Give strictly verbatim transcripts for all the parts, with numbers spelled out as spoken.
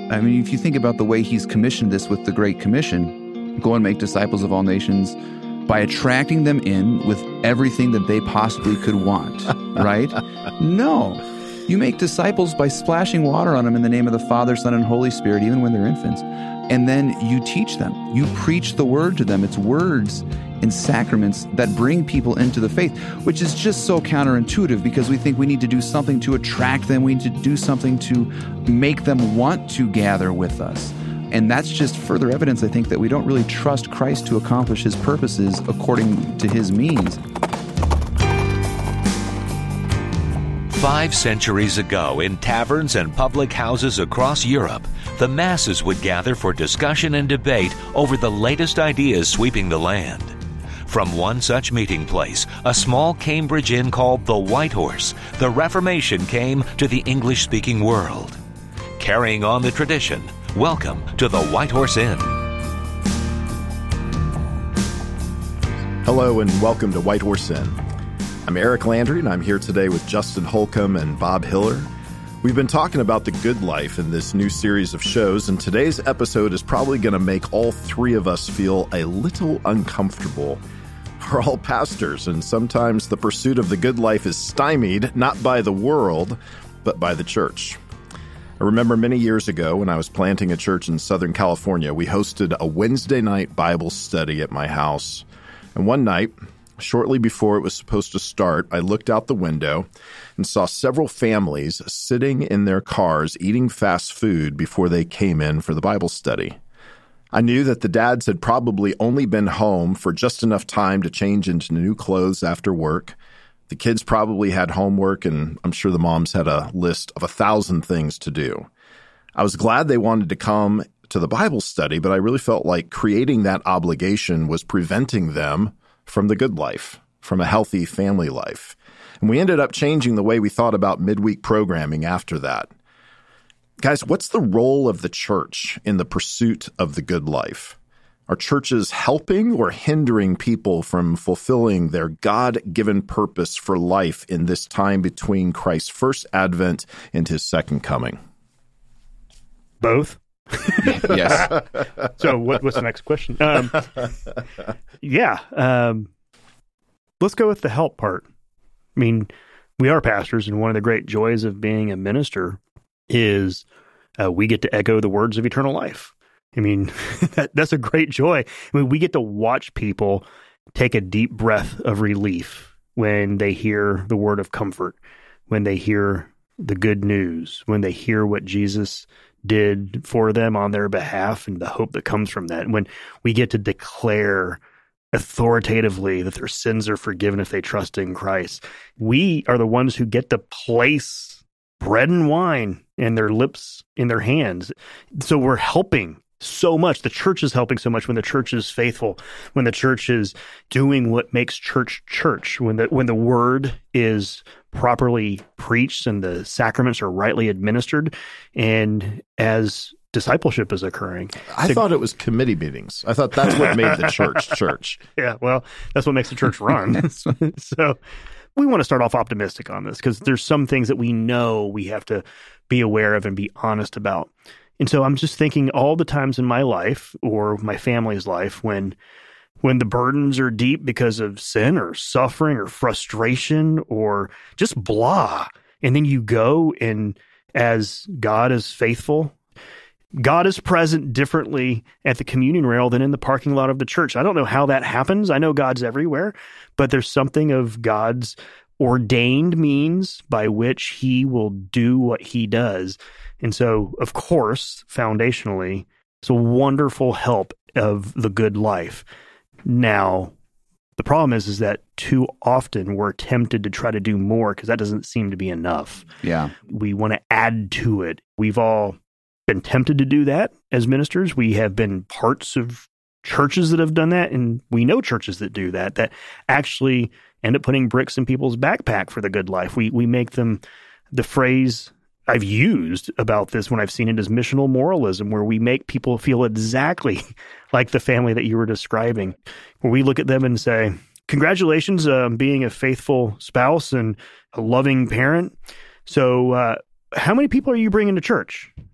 I mean, if you think about the way he's commissioned this with the Great Commission, go and make disciples of all nations by attracting them in with everything that they possibly could want, right? No. You make disciples by splashing water on them in the name of the Father, Son, and Holy Spirit, even when they're infants. And then you teach them. You preach the word to them. It's words and sacraments that bring people into the faith, which is just so counterintuitive because we think we need to do something to attract them. We need to do something to make them want to gather with us. And that's just further evidence, I think, that we don't really trust Christ to accomplish his purposes according to his means. Five centuries ago, in taverns and public houses across Europe, the masses would gather for discussion and debate over the latest ideas sweeping the land. From one such meeting place, a small Cambridge inn called the White Horse, the Reformation came to the English-speaking world. Carrying on the tradition, welcome to the White Horse Inn. Hello and welcome to White Horse Inn. I'm Eric Landry, and I'm here today with Justin Holcomb and Bob Hiller. We've been talking about the good life in this new series of shows, and today's episode is probably going to make all three of us feel a little uncomfortable. We're all pastors, and sometimes the pursuit of the good life is stymied, not by the world, but by the church. I remember many years ago when I was planting a church in Southern California, we hosted a Wednesday night Bible study at my house. And one night, shortly before it was supposed to start, I looked out the window and saw several families sitting in their cars eating fast food before they came in for the Bible study. I knew that the dads had probably only been home for just enough time to change into new clothes after work. The kids probably had homework, and I'm sure the moms had a list of a thousand things to do. I was glad they wanted to come to the Bible study, but I really felt like creating that obligation was preventing them from the good life, from a healthy family life. And we ended up changing the way we thought about midweek programming after that. Guys, what's the role of the church in the pursuit of the good life? Are churches helping or hindering people from fulfilling their God-given purpose for life in this time between Christ's first advent and his second coming? Both. Yes. So what, what's the next question? Um, yeah. Um, let's go with the help part. I mean, we are pastors, and one of the great joys of being a minister is uh, we get to echo the words of eternal life. I mean, that, that's a great joy. I mean, we get to watch people take a deep breath of relief when they hear the word of comfort, when they hear the good news, when they hear what Jesus did for them on their behalf and the hope that comes from that. When we get to declare authoritatively that their sins are forgiven if they trust in Christ, we are the ones who get to place bread and wine and their lips in their hands. So we're helping so much. The church is helping so much when the church is faithful, when the church is doing what makes church church, when the when the word is properly preached and the sacraments are rightly administered, and as discipleship is occurring. I to, thought it was committee meetings. I thought that's what made the church church. Yeah, well, that's what makes the church run. So we want to start off optimistic on this because there's some things that we know we have to be aware of and be honest about. And so I'm just thinking all the times in my life or my family's life when when the burdens are deep because of sin or suffering or frustration or just blah. And then you go and as God is faithful, God is present differently at the communion rail than in the parking lot of the church. I don't know how that happens. I know God's everywhere, but there's something of God's ordained means by which he will do what he does. And so, of course, foundationally, it's a wonderful help of the good life. Now, the problem is, is that too often we're tempted to try to do more because that doesn't seem to be enough. Yeah. We want to add to it. We've all been tempted to do that as ministers. We have been parts of churches that have done that, and we know churches that do that, that actually end up putting bricks in people's backpack for the good life. We we make them, the phrase I've used about this when I've seen it as missional moralism, where we make people feel exactly like the family that you were describing, where we look at them and say, congratulations on um, being a faithful spouse and a loving parent. So uh, how many people are you bringing to church?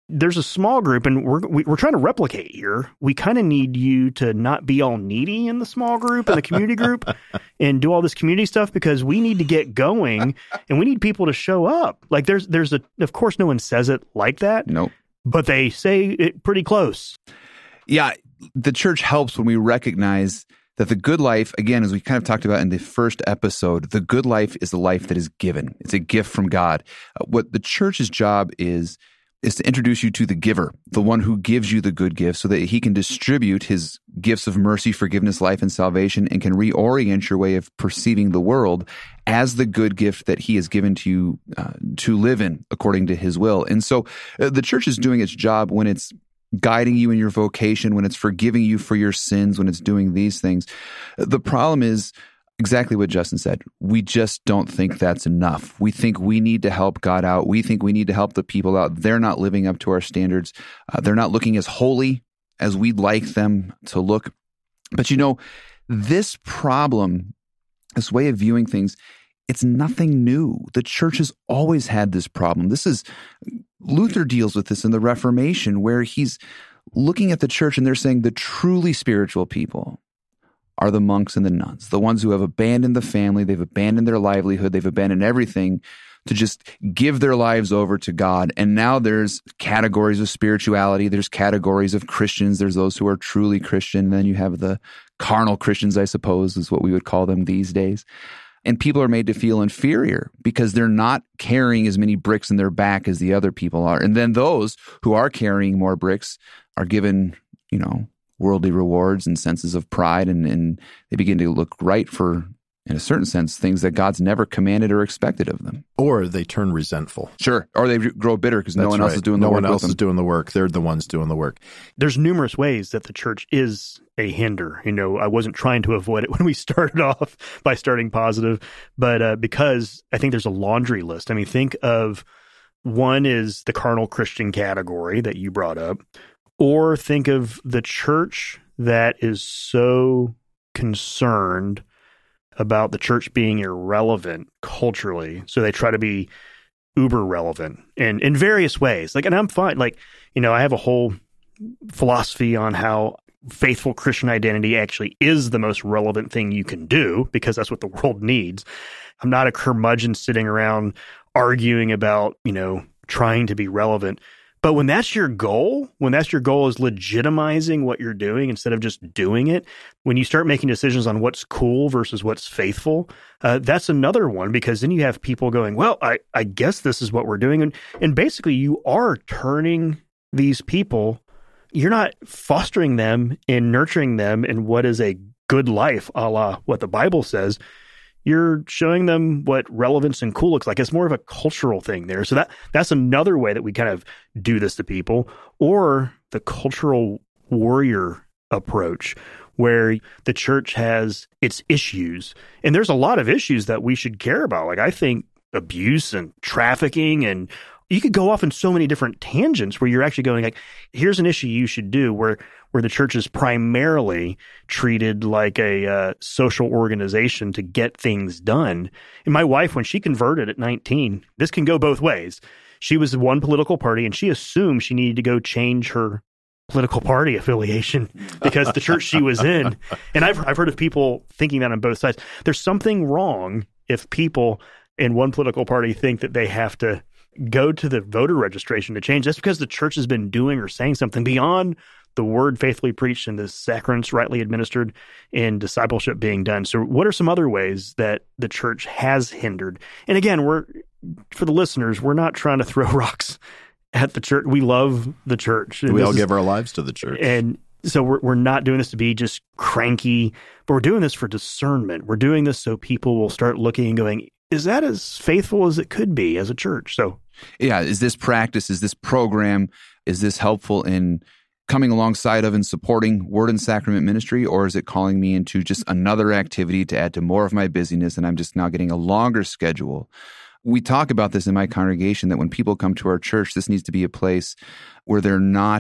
there's a small group, and we're we, we're trying to replicate here. We kind of need you to not be all needy in the small group and the community group and do all this community stuff, because we need to get going and we need people to show up. Like there's there's a of course no one says it like that. Nope. But they say it pretty close. Yeah, the church helps when we recognize that the good life, again, as we kind of talked about in the first episode, the good life is a life that is given. It's a gift from God. Uh, what the church's job is is to introduce you to the giver, the one who gives you the good gifts, so that he can distribute his gifts of mercy, forgiveness, life, and salvation, and can reorient your way of perceiving the world as the good gift that he has given to you uh, to live in according to his will. And so uh, the church is doing its job when it's guiding you in your vocation, when it's forgiving you for your sins, when it's doing these things. The problem is exactly what Justin said. We just don't think that's enough. We think we need to help God out. We think we need to help the people out. They're not living up to our standards. Uh, they're not looking as holy as we'd like them to look. But you know, this problem, this way of viewing things, it's nothing new. The church has always had this problem. This is, Luther deals with this in the Reformation, where he's looking at the church and they're saying the truly spiritual people are the monks and the nuns, the ones who have abandoned the family, they've abandoned their livelihood, they've abandoned everything to just give their lives over to God. And now there's categories of spirituality, there's categories of Christians, there's those who are truly Christian, and then you have the carnal Christians, I suppose, is what we would call them these days. And people are made to feel inferior because they're not carrying as many bricks in their back as the other people are. And then those who are carrying more bricks are given, you know, worldly rewards and senses of pride, and, and they begin to look right for, in a certain sense, things that God's never commanded or expected of them. Or they turn resentful. Sure. Or they grow bitter because no one else right. is doing the no work. No one else with is them. doing the work. They're the ones doing the work. There's numerous ways that the church is a hinder. You know, I wasn't trying to avoid it when we started off by starting positive, but uh, because I think there's a laundry list. I mean, think of one is the carnal Christian category that you brought up, or think of the church that is so concerned about the church being irrelevant culturally. So they try to be uber relevant in, in various ways. Like, and I'm fine. Like, you know, I have a whole philosophy on how faithful Christian identity actually is the most relevant thing you can do, because that's what the world needs. I'm not a curmudgeon sitting around arguing about, you know, trying to be relevant. But when that's your goal, when that's your goal is legitimizing what you're doing instead of just doing it, when you start making decisions on what's cool versus what's faithful, uh, that's another one, because then you have people going, well, I, I guess this is what we're doing. And, and basically you are turning these people, you're not fostering them and nurturing them in what is a good life, a la what the Bible says. You're showing them what relevance and cool looks like. It's more of a cultural thing there. So that that's another way that we kind of do this to people. Or the cultural warrior approach, where the church has its issues. And there's a lot of issues that we should care about. Like, I think abuse and trafficking, and you could go off in so many different tangents where you're actually going like, here's an issue you should do, where where the church is primarily treated like a uh, social organization to get things done. And my wife, when she converted at nineteen, this can go both ways. She was one political party, and she assumed she needed to go change her political party affiliation because the church she was in. And I've I've heard of people thinking that on both sides. There's something wrong if people in one political party think that they have to go to the voter registration to change. That's because the church has been doing or saying something beyond the word faithfully preached and the sacraments rightly administered and discipleship being done. So what are some other ways that the church has hindered? And again, we're, for the listeners, we're not trying to throw rocks at the church. We love the church. We all is, give our lives to the church. And so we're we're not doing this to be just cranky, but we're doing this for discernment. We're doing this so people will start looking and going, is that as faithful as it could be as a church? So yeah, is this practice, is this program, is this helpful in coming alongside of and supporting Word and Sacrament ministry, or is it calling me into just another activity to add to more of my busyness, and I'm just now getting a longer schedule? We talk about this in my congregation, that when people come to our church, this needs to be a place where they're not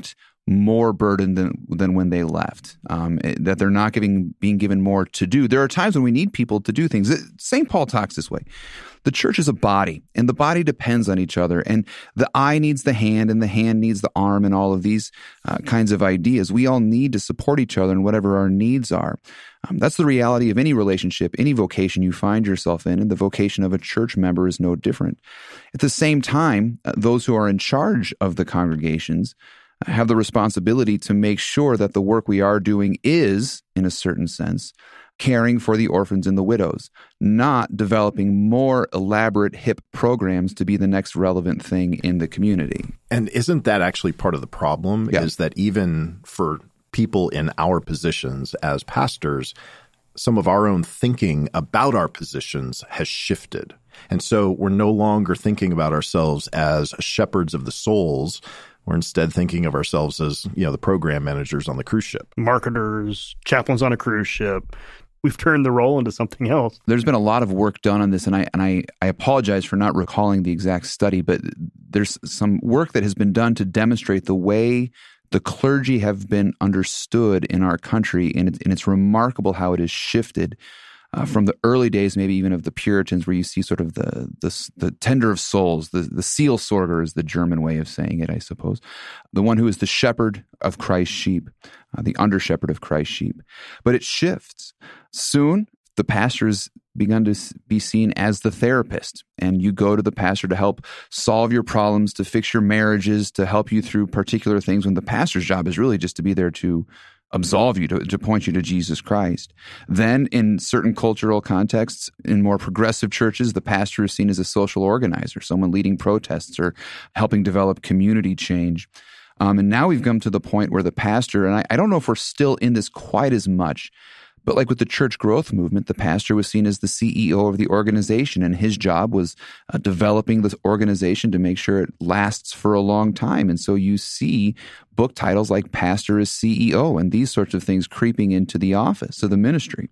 more burden than than when they left, um, that they're not giving being given more to do. There are times when we need people to do things. Saint Paul talks this way. The church is a body, and the body depends on each other. And the eye needs the hand, and the hand needs the arm, and all of these uh, kinds of ideas. We all need to support each other in whatever our needs are. Um, that's the reality of any relationship, any vocation you find yourself in, and the vocation of a church member is no different. At the same time, uh, those who are in charge of the congregations have the responsibility to make sure that the work we are doing is, in a certain sense, caring for the orphans and the widows, not developing more elaborate, hip programs to be the next relevant thing in the community. And isn't that actually part of the problem, yeah. is that even for people in our positions as pastors, some of our own thinking about our positions has shifted. And so we're no longer thinking about ourselves as shepherds of the souls. We're instead thinking of ourselves as, you know, the program managers on the cruise ship. Marketers, chaplains on a cruise ship. We've turned the role into something else. There's been a lot of work done on this, and I and I, I apologize for not recalling the exact study, but there's some work that has been done to demonstrate the way the clergy have been understood in our country, and it's, and it's remarkable how it has shifted uh, from the early days, maybe even of the Puritans, where you see sort of the the, the tender of souls, the, the Seelsorger is the German way of saying it, I suppose, the one who is the shepherd of Christ's sheep, uh, the under-shepherd of Christ's sheep. But it shifts. Soon, the pastor has begun to be seen as the therapist, and you go to the pastor to help solve your problems, to fix your marriages, to help you through particular things, when the pastor's job is really just to be there to absolve you, to, to point you to Jesus Christ. Then, in certain cultural contexts, in more progressive churches, the pastor is seen as a social organizer, someone leading protests or helping develop community change. Um, and now we've come to the point where the pastor, and I, I don't know if we're still in this quite as much, but like with the church growth movement, the pastor was seen as the C E O of the organization, and his job was uh, developing this organization to make sure it lasts for a long time. And so you see book titles like Pastor as C E O and these sorts of things creeping into the office of the ministry.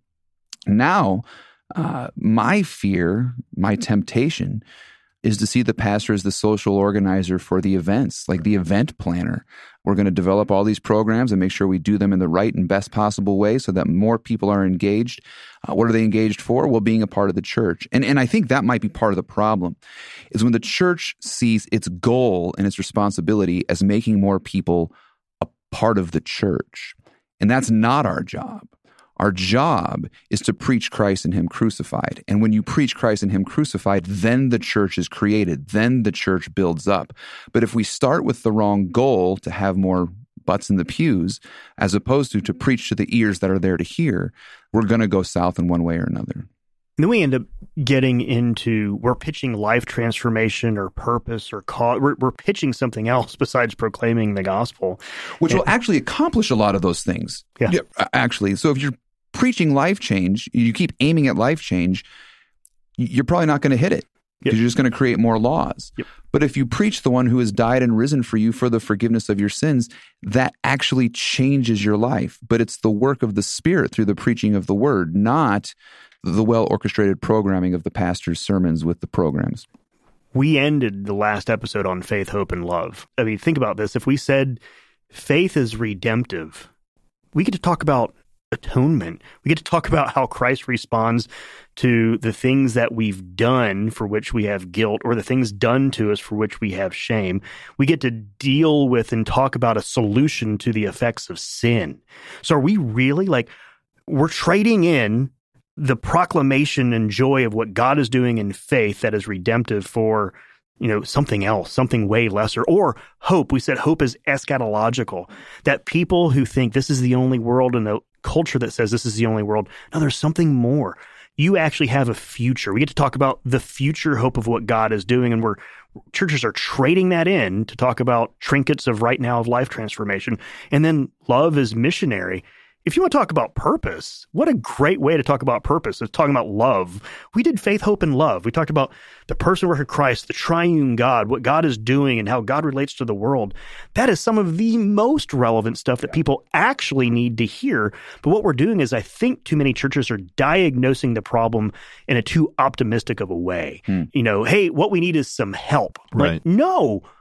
Now, uh, my fear, my temptation is to see the pastor as the social organizer for the events, like the event planner. We're going to develop all these programs and make sure we do them in the right and best possible way so that more people are engaged. Uh, what are they engaged for? Well, being a part of the church. And, and I think that might be part of the problem, is when the church sees its goal and its responsibility as making more people a part of the church. And that's not our job. Our job is to preach Christ and Him crucified. And when you preach Christ and Him crucified, then the church is created. Then the church builds up. But if we start with the wrong goal, to have more butts in the pews, as opposed to to preach to the ears that are there to hear, we're going to go south in one way or another. And then we end up getting into, we're pitching life transformation or purpose or cause. We're, we're pitching something else besides proclaiming the gospel. Which and, will actually accomplish a lot of those things. Yeah. yeah. Actually. So if you're preaching life change, you keep aiming at life change, you're probably not going to hit it, because yep. you're just going to create more laws. Yep. But if you preach the one who has died and risen for you for the forgiveness of your sins, that actually changes your life. But it's the work of the Spirit through the preaching of the word, not the well-orchestrated programming of the pastor's sermons with the programs. We ended the last episode on faith, hope, and love. I mean, think about this. If we said faith is redemptive, we get to talk about atonement. We get to talk about how Christ responds to the things that we've done for which we have guilt, or the things done to us for which we have shame. We get to deal with and talk about a solution to the effects of sin. So are we really, like, we're trading in the proclamation and joy of what God is doing in faith that is redemptive for, you know, something else, something way lesser, or hope. We said hope is eschatological, that people who think this is the only world, and the culture that says this is the only world, no, there's something more. You actually have a future. We get to talk about the future hope of what God is doing, and we're churches are trading that in to talk about trinkets of right now of life transformation. And then love is missionary. If you want to talk about purpose, what a great way to talk about purpose is talking about love. We did faith, hope, and love. We talked about the person work of Christ, the triune God, what God is doing, and how God relates to the world. That is some of the most relevant stuff that people actually need to hear. But what we're doing is, I think too many churches are diagnosing the problem in a too optimistic of a way. Hmm. You know, hey, what we need is some help. Right. Like, no.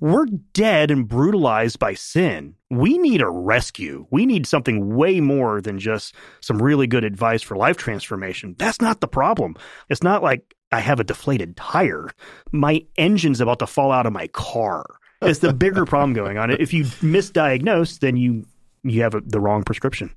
we're dead and brutalized by sin. We need a rescue. We need something way more than just some really good advice for life transformation. That's not the problem. It's not like I have a deflated tire. My engine's about to fall out of my car. It's the bigger problem going on. If you misdiagnose, then you you have a, the wrong prescription.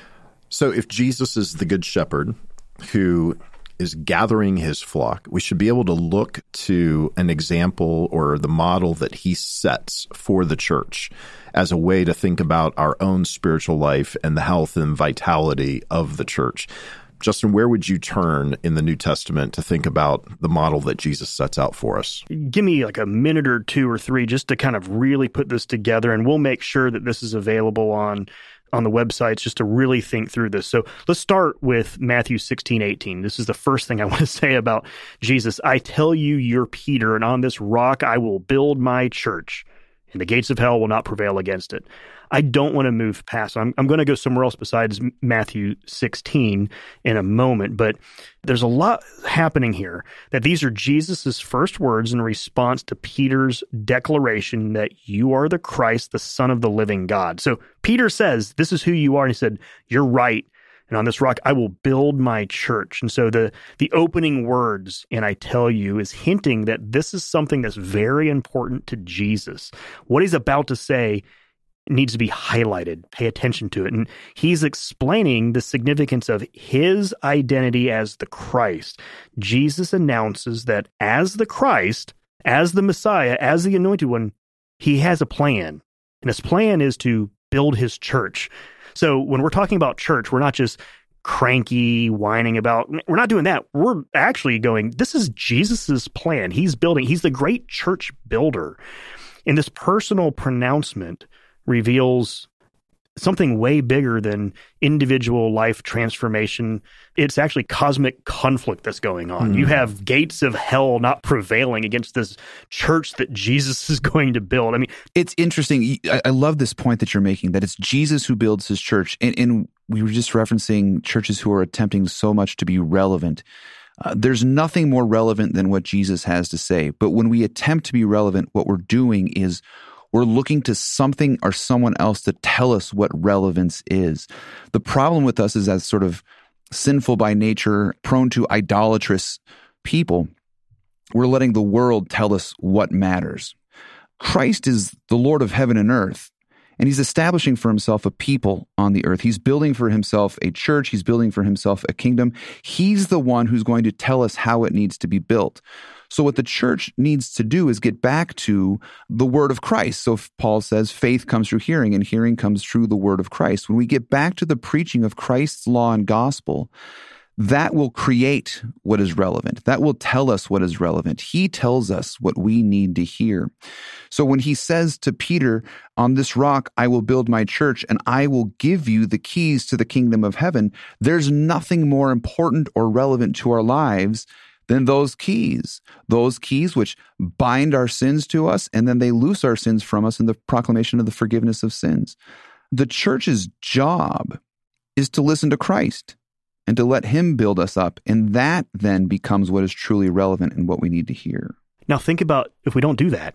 So if Jesus is the good shepherd who is gathering his flock, we should be able to look to an example or the model that he sets for the church as a way to think about our own spiritual life and the health and vitality of the church. Justin, where would you turn in the New Testament to think about the model that Jesus sets out for us? Give me like a minute or two or three just to kind of really put this together, and we'll make sure that this is available on on the websites just to really think through this. So let's start with Matthew sixteen eighteen. This is the first thing I want to say about Jesus. I tell you, you're Peter, and on this rock I will build my church, and the gates of hell will not prevail against it. I don't want to move past. I'm, I'm going to go somewhere else besides Matthew sixteen in a moment, but there's a lot happening here that these are Jesus's first words in response to Peter's declaration that you are the Christ, the Son of the living God. So Peter says, this is who you are. And he said, you're right. And on this rock, I will build my church. And so the, the opening words, and I tell you, is hinting that this is something that's very important to Jesus. What he's about to say needs to be highlighted. Pay attention to it. And he's explaining the significance of his identity as the Christ. Jesus announces that as the Christ, as the Messiah, as the Anointed One, he has a plan. And his plan is to build his church. So when we're talking about church, we're not just cranky, whining about, we're not doing that. We're actually going, this is Jesus's plan. He's building, he's the great church builder. And this personal pronouncement reveals something way bigger than individual life transformation. It's actually cosmic conflict that's going on. Mm. You have gates of hell not prevailing against this church that Jesus is going to build. I mean, it's interesting. I, I love this point that you're making, that it's Jesus who builds his church. And, and we were just referencing churches who are attempting so much to be relevant. Uh, there's nothing more relevant than what Jesus has to say. But when we attempt to be relevant, what we're doing is we're looking to something or someone else to tell us what relevance is. The problem with us is, as sort of sinful by nature, prone to idolatrous people, we're letting the world tell us what matters. Christ is the Lord of heaven and earth, and he's establishing for himself a people on the earth. He's building for himself a church. He's building for himself a kingdom. He's the one who's going to tell us how it needs to be built. So what the church needs to do is get back to the word of Christ. So Paul says faith comes through hearing, and hearing comes through the word of Christ. When we get back to the preaching of Christ's law and gospel, that will create what is relevant. That will tell us what is relevant. He tells us what we need to hear. So when he says to Peter, on this rock I will build my church, and I will give you the keys to the kingdom of heaven, there's nothing more important or relevant to our lives than those keys, those keys which bind our sins to us, and then they loose our sins from us in the proclamation of the forgiveness of sins. The church's job is to listen to Christ and to let him build us up, and that then becomes what is truly relevant and what we need to hear. Now think about if we don't do that,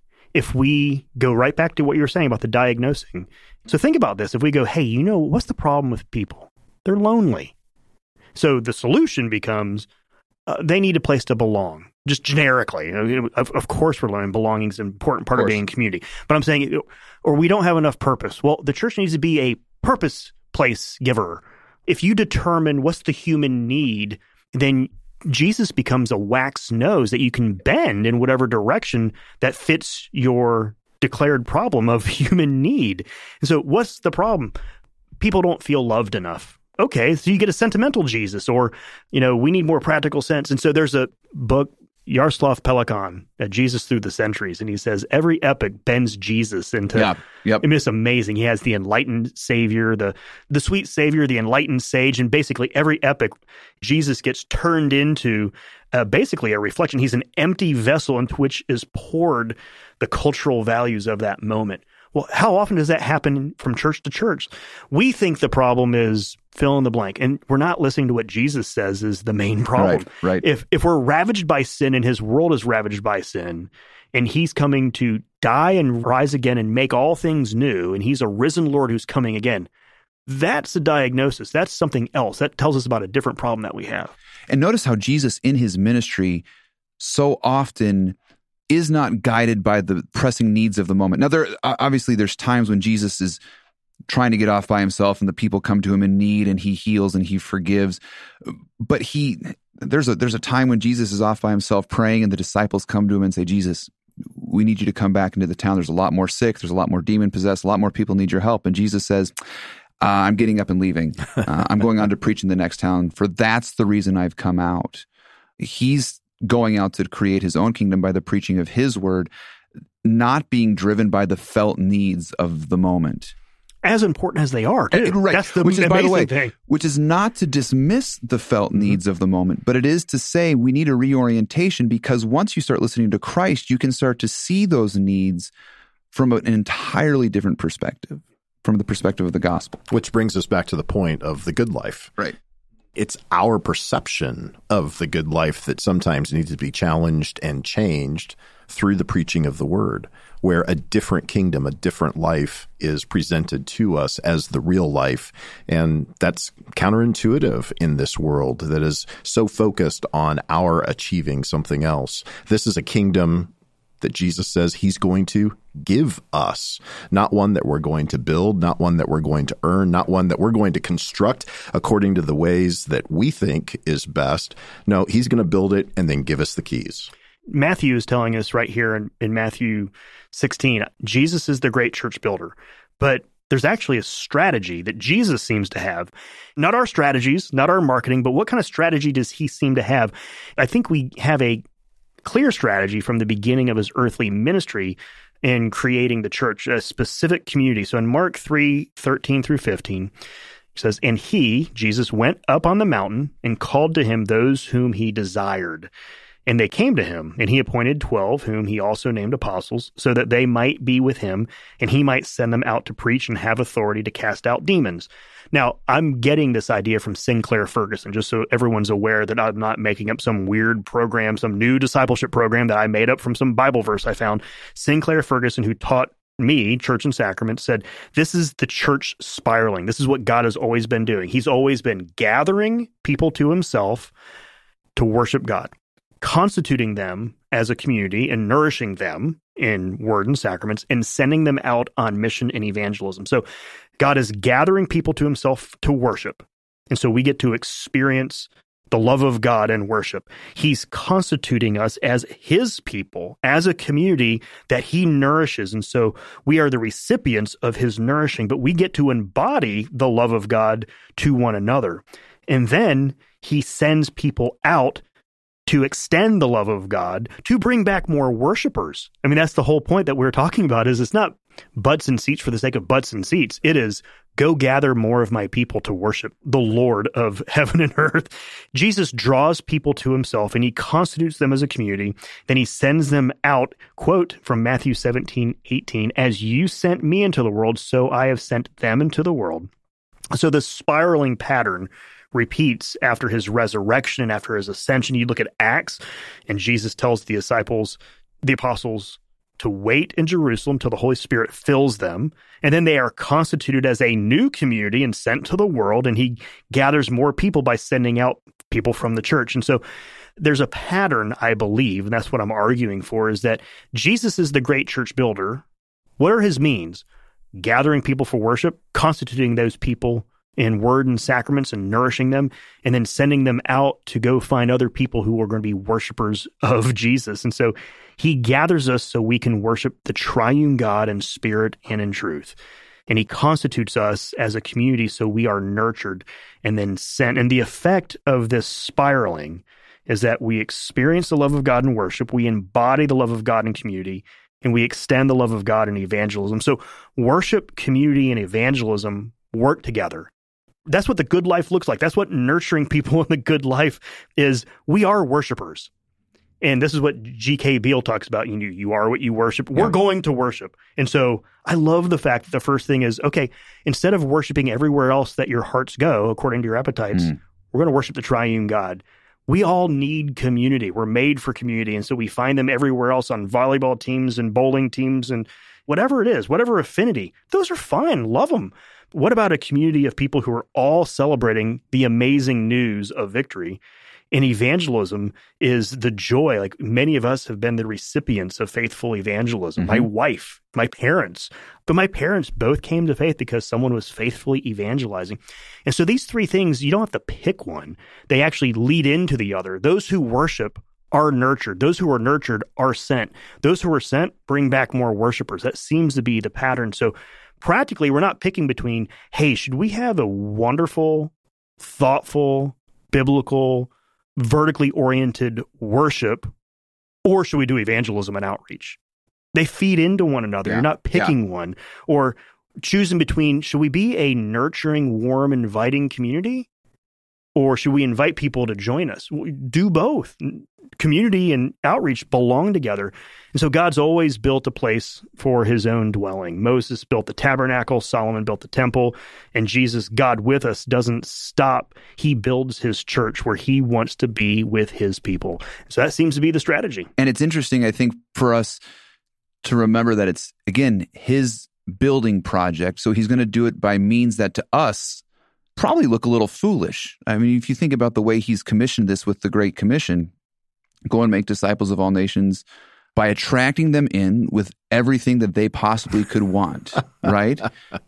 if we go right back to what you were saying about the diagnosing. So think about this. If we go, hey, you know, what's the problem with people? They're lonely. So the solution becomes, Uh, they need a place to belong, just generically. Of, of course, we're learning belonging is an important part of, of being community. But I'm saying, or we don't have enough purpose. Well, the church needs to be a purpose place giver. If you determine what's the human need, then Jesus becomes a wax nose that you can bend in whatever direction that fits your declared problem of human need. And so what's the problem? People don't feel loved enough. Okay, so you get a sentimental Jesus, or, you know, we need more practical sense. And so there's a book, Jaroslav Pelikan, uh, Jesus Through the Centuries, and he says every epoch bends Jesus into, yeah, yep. I mean, it's amazing. He has the enlightened Savior, the the sweet Savior, the enlightened sage, and basically every epoch, Jesus gets turned into uh, basically a reflection. He's an empty vessel into which is poured the cultural values of that moment. Well, how often does that happen from church to church? We think the problem is fill in the blank, and we're not listening to what Jesus says is the main problem. Right, right. If if we're ravaged by sin and his world is ravaged by sin, and he's coming to die and rise again and make all things new, and he's a risen Lord who's coming again. That's a diagnosis. That's something else. That tells us about a different problem that we have. And notice how Jesus in his ministry so often is not guided by the pressing needs of the moment. Now, there obviously there's times when Jesus is trying to get off by himself and the people come to him in need and he heals and he forgives. But he there's a there's a time when Jesus is off by himself praying and the disciples come to him and say, Jesus, we need you to come back into the town. There's a lot more sick. There's a lot more demon possessed. A lot more people need your help. And Jesus says, uh, I'm getting up and leaving. Uh, I'm going on to preach in the next town, for that's the reason I've come out. He's going out to create his own kingdom by the preaching of his word, not being driven by the felt needs of the moment. As important as they are, too. Right. That's the which is, by the way, thing. Which is not to dismiss the felt needs mm-hmm. of the moment, but it is to say we need a reorientation, because once you start listening to Christ, you can start to see those needs from an entirely different perspective, from the perspective of the gospel. Which brings us back to the point of the good life. Right. It's our perception of the good life that sometimes needs to be challenged and changed through the preaching of the word, where a different kingdom, a different life is presented to us as the real life. And that's counterintuitive in this world that is so focused on our achieving something else. This is a kingdom that Jesus says he's going to give us, not one that we're going to build, not one that we're going to earn, not one that we're going to construct according to the ways that we think is best. No, he's going to build it and then give us the keys. Matthew is telling us right here in, in Matthew sixteen, Jesus is the great church builder, but there's actually a strategy that Jesus seems to have. Not our strategies, not our marketing, but what kind of strategy does he seem to have? I think we have a clear strategy from the beginning of his earthly ministry in creating the church, a specific community. So in Mark three, thirteen through fifteen, it says, "And he," Jesus, "went up on the mountain and called to him those whom he desired. And they came to him, and he appointed twelve, whom he also named apostles, so that they might be with him, and he might send them out to preach and have authority to cast out demons." Now, I'm getting this idea from Sinclair Ferguson, just so everyone's aware that I'm not making up some weird program, some new discipleship program that I made up from some Bible verse I found. Sinclair Ferguson, who taught me, Church and Sacrament, said, this is the church spiraling. This is what God has always been doing. He's always been gathering people to himself to worship God, constituting them as a community and nourishing them in word and sacraments, and sending them out on mission and evangelism. So God is gathering people to himself to worship. And so we get to experience the love of God and worship. He's constituting us as his people, as a community that he nourishes. And so we are the recipients of his nourishing, but we get to embody the love of God to one another. And then he sends people out to extend the love of God, to bring back more worshipers. I mean, that's the whole point that we're talking about, is it's not butts and seats for the sake of butts and seats. It is, go gather more of my people to worship the Lord of heaven and earth. Jesus draws people to himself, and he constitutes them as a community. Then he sends them out, quote from Matthew seventeen, eighteen, "As you sent me into the world, so I have sent them into the world." So the spiraling pattern repeats after his resurrection and after his ascension. You look at Acts, and Jesus tells the disciples, the apostles, to wait in Jerusalem till the Holy Spirit fills them. And then they are constituted as a new community and sent to the world. And he gathers more people by sending out people from the church. And so there's a pattern, I believe, and that's what I'm arguing for, is that Jesus is the great church builder. What are his means? Gathering people for worship, constituting those people in word and sacraments and nourishing them, and then sending them out to go find other people who are going to be worshipers of Jesus. And so he gathers us so we can worship the triune God in spirit and in truth. And he constitutes us as a community so we are nurtured and then sent. And the effect of this spiraling is that we experience the love of God in worship, we embody the love of God in community, and we extend the love of God in evangelism. So worship, community, and evangelism work together. That's what the good life looks like. That's what nurturing people in the good life is. We are worshipers. And this is what G K Beale talks about. You, you are what you worship. We're yeah. going to worship. And so I love the fact that the first thing is, okay, instead of worshiping everywhere else that your hearts go, according to your appetites, mm. we're going to worship the triune God. we all need community. We're made for community. And so we find them everywhere else on volleyball teams and bowling teams and whatever it is, whatever affinity. Those are fine. Love them. What about a community of people who are all celebrating the amazing news of victory? And evangelism is the joy. Like many of us have been the recipients of faithful evangelism. Mm-hmm. My wife, my parents, but my parents both came to faith because someone was faithfully evangelizing. And so these three things, you don't have to pick one. They actually lead into the other. Those who worship are nurtured. Those who are nurtured are sent. Those who are sent bring back more worshipers. That seems to be the pattern. So practically, we're not picking between, hey, should we have a wonderful, thoughtful, biblical, vertically oriented worship, or should we do evangelism and outreach? They feed into one another. Yeah. You're not picking yeah. one or choosing between, should we be a nurturing, warm, inviting community, or should we invite people to join us? Do both. Community and outreach belong together. And so God's always built a place for his own dwelling. Moses built the tabernacle, Solomon built the temple, and Jesus, God with us, doesn't stop. He builds his church where he wants to be with his people. So that seems to be the strategy. And it's interesting, I think, for us to remember that it's, again, his building project. So he's going to do it by means that to us probably look a little foolish. I mean, if you think about the way he's commissioned this with the Great Commission, go and make disciples of all nations by attracting them in with everything that they possibly could want, right?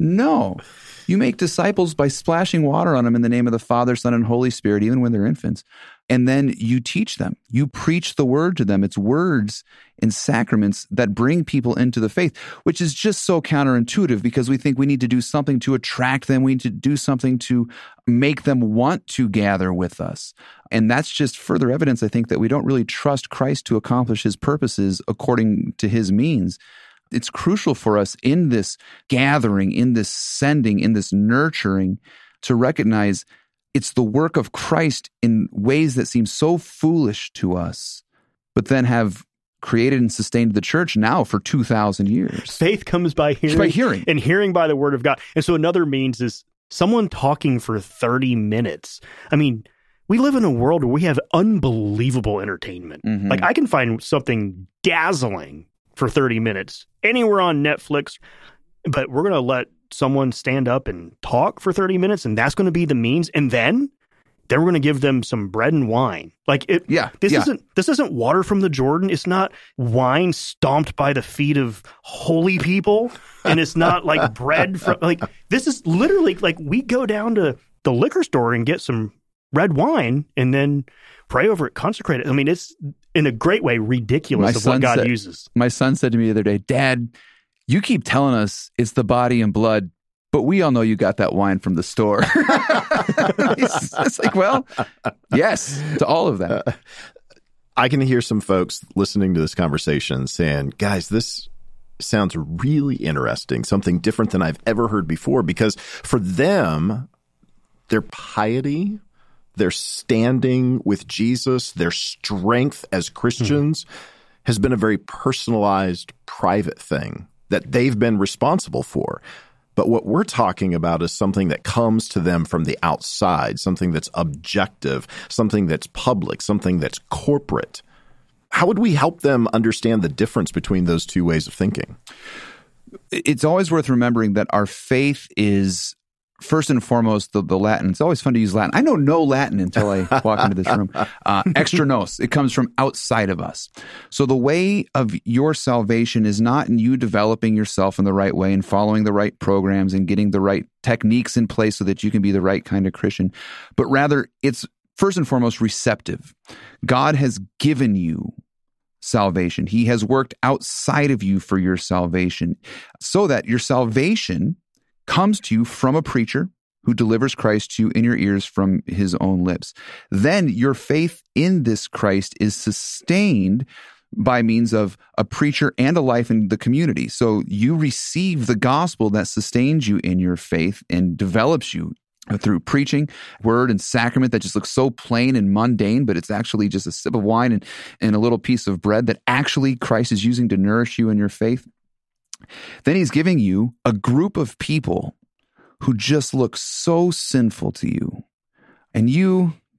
No. You make disciples by splashing water on them in the name of the Father, Son, and Holy Spirit, even when they're infants. And then you teach them. You preach the word to them. It's words and sacraments that bring people into the faith, which is just so counterintuitive because we think we need to do something to attract them. We need to do something to make them want to gather with us. And that's just further evidence, I think, that we don't really trust Christ to accomplish his purposes according to his means. It's crucial for us in this gathering, in this sending, in this nurturing, to recognize it's the work of Christ in ways that seem so foolish to us, but then have created and sustained the church now for two thousand years. Faith comes by hearing, by hearing, and hearing by the word of God. And so another means is someone talking for thirty minutes. I mean, we live in a world where we have unbelievable entertainment. Mm-hmm. Like I can find something dazzling for thirty minutes anywhere on Netflix, but we're going to let someone stand up and talk for thirty minutes, and that's going to be the means. And then, then we're going to give them some bread and wine. Like it, yeah, this yeah. isn't this isn't water from the Jordan. It's not wine stomped by the feet of holy people, and it's not like bread from like this is literally like we go down to the liquor store and get some red wine, and then pray over it, consecrate it. I mean, it's in a great way ridiculous my of what God said, uses. My son said to me the other day, "Dad, you keep telling us it's the body and blood, but we all know you got that wine from the store." it's, it's like, well, yes, to all of that. Uh, I can hear some folks listening to this conversation saying, guys, this sounds really interesting, something different than I've ever heard before, because for them, their piety, their standing with Jesus, their strength as Christians mm-hmm. has been a very personalized, private thing that they've been responsible for. But what we're talking about is something that comes to them from the outside, something that's objective, something that's public, something that's corporate. How would we help them understand the difference between those two ways of thinking? It's always worth remembering that our faith is first and foremost the, the Latin. It's always fun to use Latin. I know no Latin until I walk into this room. Uh, extra nos. It comes from outside of us. So the way of your salvation is not in you developing yourself in the right way and following the right programs and getting the right techniques in place so that you can be the right kind of Christian, but rather it's first and foremost receptive. God has given you salvation. He has worked outside of you for your salvation so that your salvation comes to you from a preacher who delivers Christ to you in your ears from his own lips. Then your faith in this Christ is sustained by means of a preacher and a life in the community. So you receive the gospel that sustains you in your faith and develops you through preaching, word, and sacrament that just looks so plain and mundane, but it's actually just a sip of wine and, and a little piece of bread that actually Christ is using to nourish you in your faith. Then he's giving you a group of people who just look so sinful to you. And you,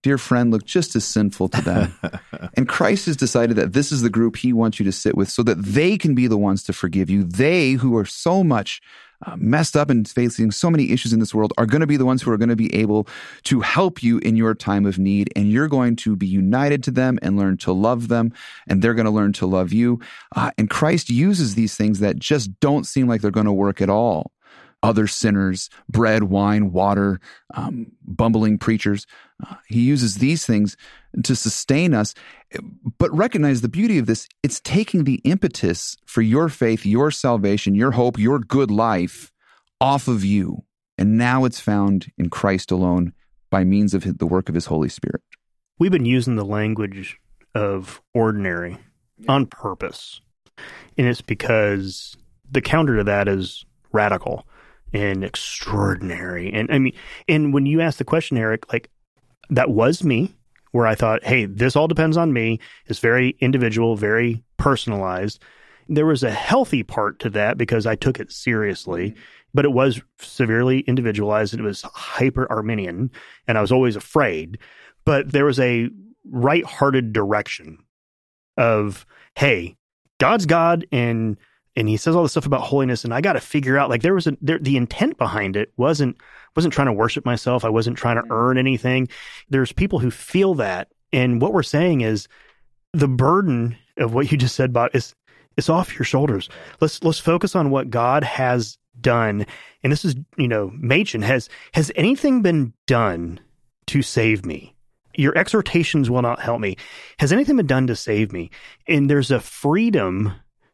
dear friend, look just as sinful to them. And Christ has decided that this is the group he wants you to sit with so that they can be the ones to forgive you. They who are so much uh, messed up and facing so many issues in this world are going to be the ones who are going to be able to help you in your time of need. And you're going to be united to them and learn to love them. And they're going to learn to love you. Uh, and Christ uses these things that just don't seem like they're going to work at all. Other sinners, bread, wine, water, um, bumbling preachers. Uh, he uses these things to sustain us. But recognize the beauty of this. It's taking the impetus for your faith, your salvation, your hope, your good life off of you. And now it's found in Christ alone by means of the work of his Holy Spirit. We've been using the language of ordinary on purpose. And it's because the counter to that is radical and extraordinary. And I mean, and when you asked the question, Eric, like that was me, where I thought, hey, this all depends on me. It's very individual, very personalized. There was a healthy part to that because I took it seriously, but it was severely individualized and it was hyper Arminian, and I was always afraid. But there was a right-hearted direction of, hey, God's God, and and he says all this stuff about holiness, and I got to figure out, like, there was a, there, the intent behind it wasn't wasn't trying to worship myself. I wasn't trying to earn anything. There's people who feel that, and what we're saying is the burden of what you just said, Bob, is it's off your shoulders. Let's let's focus on what God has done, and this is, you know, Machen has has anything been done to save me? Your exhortations will not help me. Has anything been done to save me? And there's a freedom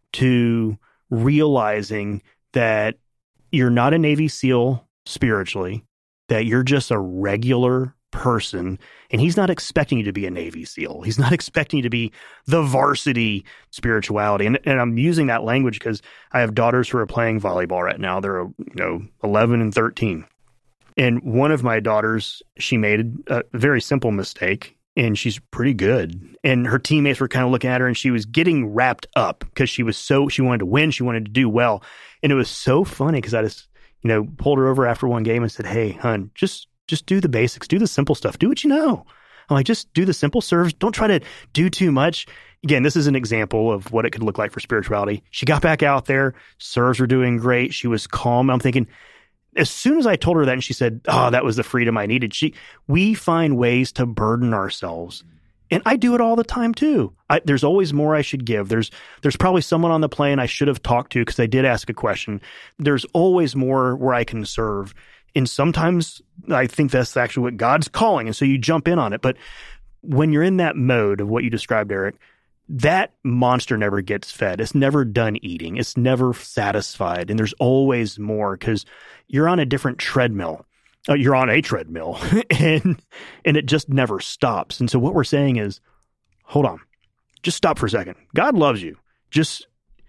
to realizing that you're not a Navy SEAL spiritually, that you're just a regular person, and he's not expecting you to be a Navy SEAL. He's not expecting you to be the varsity spirituality. And, and I'm using that language because I have daughters who are playing volleyball right now. They're, you know, eleven and thirteen. And one of my daughters, she made a very simple mistake, and she's pretty good. And her teammates were kind of looking at her, and she was getting wrapped up because she was so, she wanted to win, she wanted to do well. And it was so funny because I just, you know, pulled her over after one game and said, hey, hun, just just do the basics, do the simple stuff, do what you know. I'm like, just do the simple serves. Don't try to do too much. Again, this is an example of what it could look like for spirituality. She got back out there, serves were doing great. She was calm. I'm thinking, as soon as I told her that, and she said, oh, that was the freedom I needed. She, we find ways to burden ourselves. And I do it all the time too. I, there's always more I should give. There's, there's probably someone on the plane I should have talked to because they did ask a question. There's always more where I can serve. And sometimes I think that's actually what God's calling. And so you jump in on it. But when you're in that mode of what you described, Eric, that monster never gets fed. It's never done eating. It's never satisfied. And there's always more because you're on a different treadmill. Uh, you're on a treadmill and and it just never stops. And so what we're saying is, hold on, just stop for a second. God loves you. Just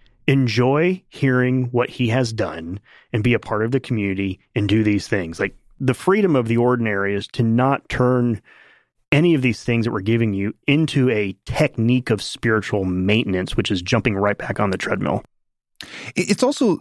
enjoy hearing what he has done and be a part of the community and do these things. Like the freedom of the ordinary is to not turn any of these things that we're giving you into a technique of spiritual maintenance, which is jumping right back on the treadmill. It's also,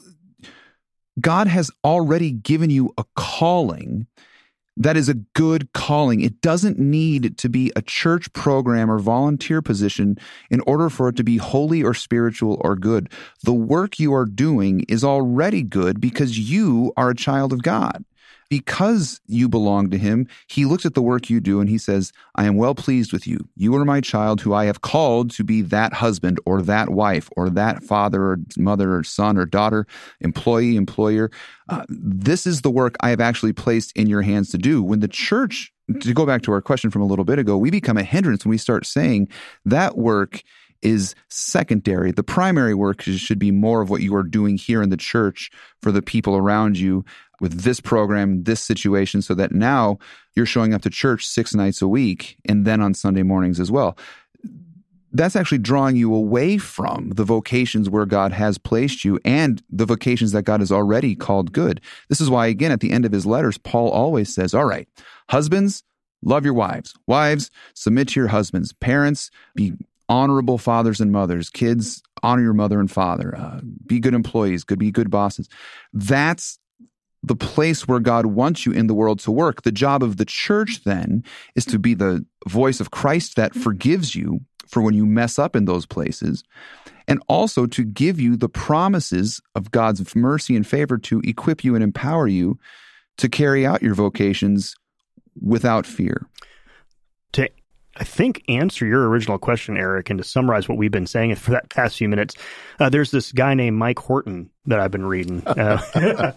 God has already given you a calling that is a good calling. It doesn't need to be a church program or volunteer position in order for it to be holy or spiritual or good. The work you are doing is already good because you are a child of God. Because you belong to him, he looks at the work you do and he says, I am well pleased with you. You are my child who I have called to be that husband or that wife or that father or mother or son or daughter, employee, employer. Uh, this is the work I have actually placed in your hands to do. When the church, to go back to our question from a little bit ago, we become a hindrance when we start saying that work is secondary. The primary work should be more of what you are doing here in the church for the people around you with this program, this situation, so that now you're showing up to church six nights a week and then on Sunday mornings as well. That's actually drawing you away from the vocations where God has placed you and the vocations that God has already called good. This is why, again, at the end of his letters, Paul always says, all right, husbands, love your wives. Wives, submit to your husbands. Parents, be honorable fathers and mothers. Kids, honor your mother and father. Uh, be good employees. Good, be good bosses. That's the place where God wants you in the world to work. The job of the church then is to be the voice of Christ that forgives you for when you mess up in those places, and also to give you the promises of God's mercy and favor to equip you and empower you to carry out your vocations without fear. To, I think, answer your original question, Eric, and to summarize what we've been saying for that past few minutes, uh, there's this guy named Mike Horton that I've been reading. Uh,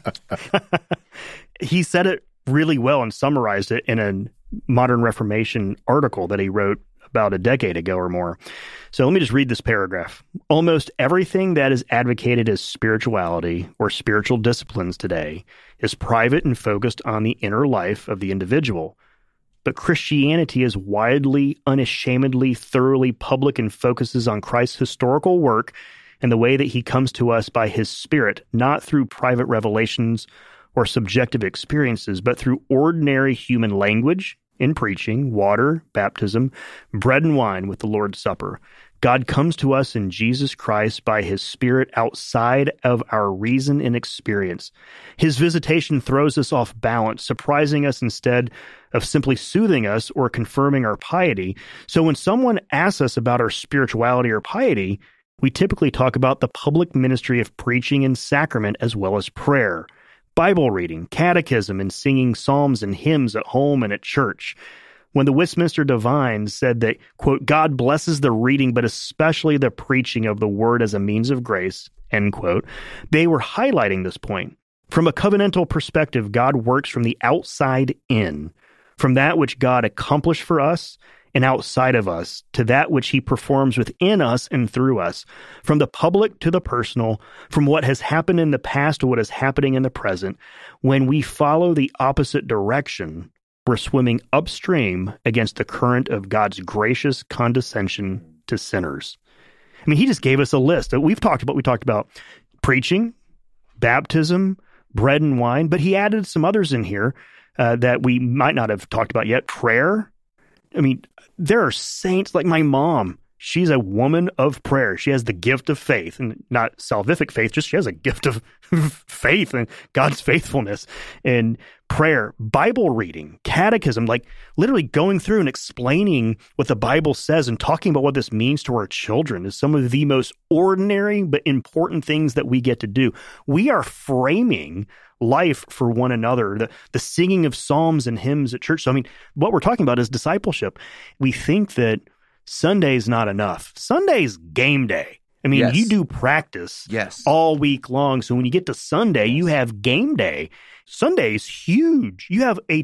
he said it really well and summarized it in a Modern Reformation article that he wrote about a decade ago or more. So let me just read this paragraph. Almost everything that is advocated as spirituality or spiritual disciplines today is private and focused on the inner life of the individual. But Christianity is widely, unashamedly, thoroughly public and focuses on Christ's historical work and the way that he comes to us by his Spirit, not through private revelations or subjective experiences, but through ordinary human language, in preaching, water, baptism, bread and wine with the Lord's Supper. God comes to us in Jesus Christ by his Spirit outside of our reason and experience. His visitation throws us off balance, surprising us instead of simply soothing us or confirming our piety. So when someone asks us about our spirituality or piety, we typically talk about the public ministry of preaching and sacrament as well as prayer, Bible reading, catechism, and singing psalms and hymns at home and at church. When the Westminster Divines said that, quote, God blesses the reading, but especially the preaching of the word as a means of grace, end quote, they were highlighting this point. From a covenantal perspective, God works from the outside in, from that which God accomplished for us and outside of us, to that which he performs within us and through us, from the public to the personal, from what has happened in the past to what is happening in the present. When we follow the opposite direction, we're swimming upstream against the current of God's gracious condescension to sinners. I mean, he just gave us a list. We've talked about, we talked about preaching, baptism, bread and wine, but he added some others in here uh, that we might not have talked about yet. Prayer. I mean, there are saints like my mom. She's a woman of prayer. She has the gift of faith, and not salvific faith, just she has a gift of faith and God's faithfulness and prayer, Bible reading, catechism, like literally going through and explaining what the Bible says and talking about what this means to our children is some of the most ordinary but important things that we get to do. We are framing life for one another, the, the singing of psalms and hymns at church. So, I mean, what we're talking about is discipleship. We think that Sunday's not enough. Sunday's game day. I mean, yes. You do practice yes. all week long. So when you get to Sunday, you have game day. Sunday is huge. You have a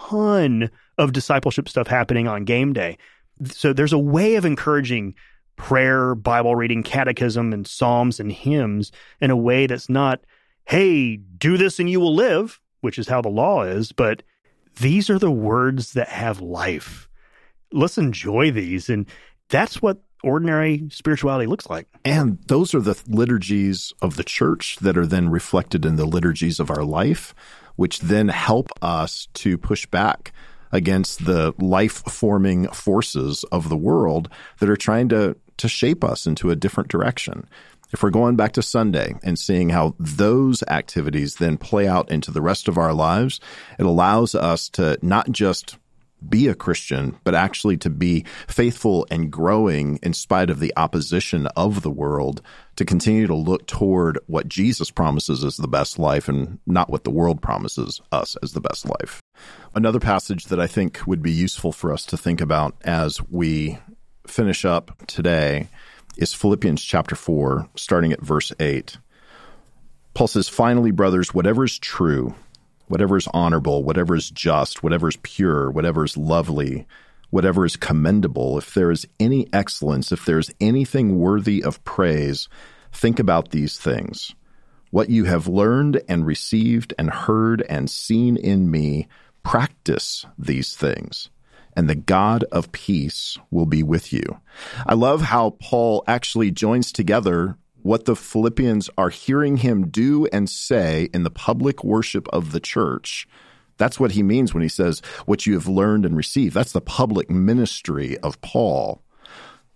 ton of discipleship stuff happening on game day. So there's a way of encouraging prayer, Bible reading, catechism, and psalms and hymns in a way that's not, hey, do this and you will live, which is how the law is, but these are the words that have life. Let's enjoy these. And that's what ordinary spirituality looks like. And those are the liturgies of the church that are then reflected in the liturgies of our life, which then help us to push back against the life-forming forces of the world that are trying to, to shape us into a different direction. If we're going back to Sunday and seeing how those activities then play out into the rest of our lives, it allows us to not just be a Christian, but actually to be faithful and growing in spite of the opposition of the world, to continue to look toward what Jesus promises as the best life and not what the world promises us as the best life. Another passage that I think would be useful for us to think about as we finish up today is Philippians chapter four, starting at verse eight. Paul says, "Finally, brothers, whatever is true, whatever is honorable, whatever is just, whatever is pure, whatever is lovely, whatever is commendable, if there is any excellence, if there is anything worthy of praise, think about these things. What you have learned and received and heard and seen in me, practice these things, and the God of peace will be with you." I love how Paul actually joins together what the Philippians are hearing him do and say in the public worship of the church. That's what he means when he says, what you have learned and received. That's the public ministry of Paul.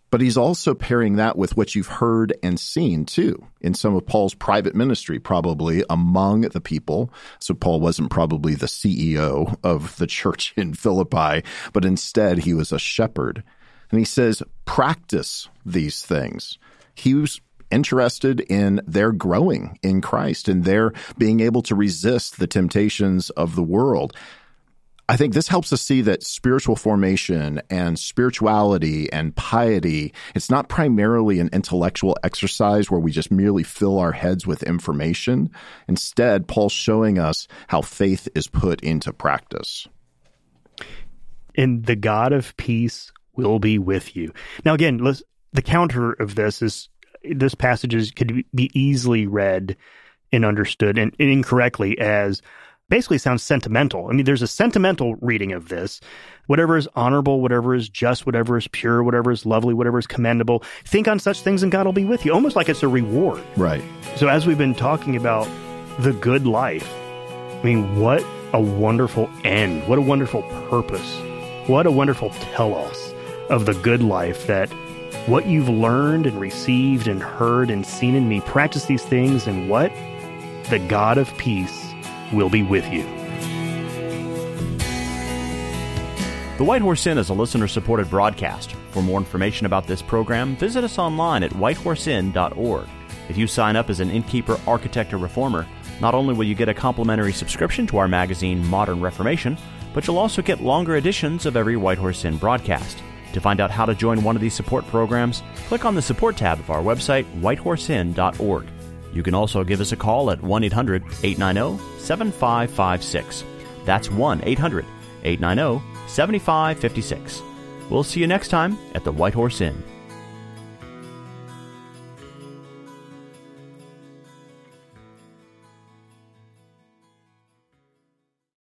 But he's also pairing that with what you've heard and seen, too, in some of Paul's private ministry, probably among the people. So Paul wasn't probably the C E O of the church in Philippi, but instead he was a shepherd. And he says, practice these things. He was interested in their growing in Christ and their being able to resist the temptations of the world. I think this helps us see that spiritual formation and spirituality and piety, it's not primarily an intellectual exercise where we just merely fill our heads with information. Instead, Paul's showing us how faith is put into practice. And the God of peace will be with you. Now, again, let's, the counter of this is this passage is, could be easily read and understood and, and incorrectly as basically sounds sentimental. I mean, there's a sentimental reading of this. Whatever is honorable, whatever is just, whatever is pure, whatever is lovely, whatever is commendable, think on such things and God will be with you, almost like it's a reward. Right. So as we've been talking about the good life, I mean, what a wonderful end. What a wonderful purpose. What a wonderful telos of the good life, that what you've learned and received and heard and seen in me, practice these things, and what? The God of peace will be with you. The White Horse Inn is a listener-supported broadcast. For more information about this program, visit us online at white horse inn dot org. If you sign up as an innkeeper, architect, or reformer, not only will you get a complimentary subscription to our magazine, Modern Reformation, but you'll also get longer editions of every White Horse Inn broadcast. To find out how to join one of these support programs, click on the support tab of our website, white horse inn dot org. You can also give us a call at one eight hundred eight nine zero seven five five six. That's one eight hundred eight nine zero seven five five six. We'll see you next time at the White Horse Inn.